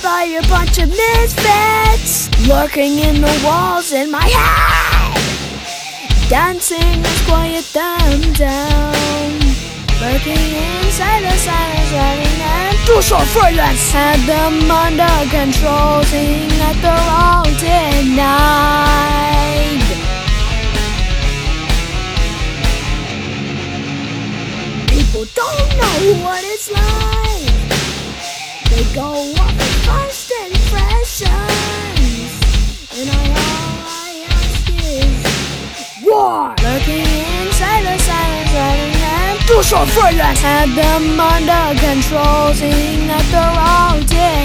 by a bunch of misfits lurking in the walls in my head. Dancing to quiet them down, lurking inside the silence, running and too short for less. Had them under control, seeing that they're all denied. People don't know what it's like. They go off of first impressions, and all I ask is war. Lurking inside the silence, running and too short for less. Had them under control, seeing that they're all dead.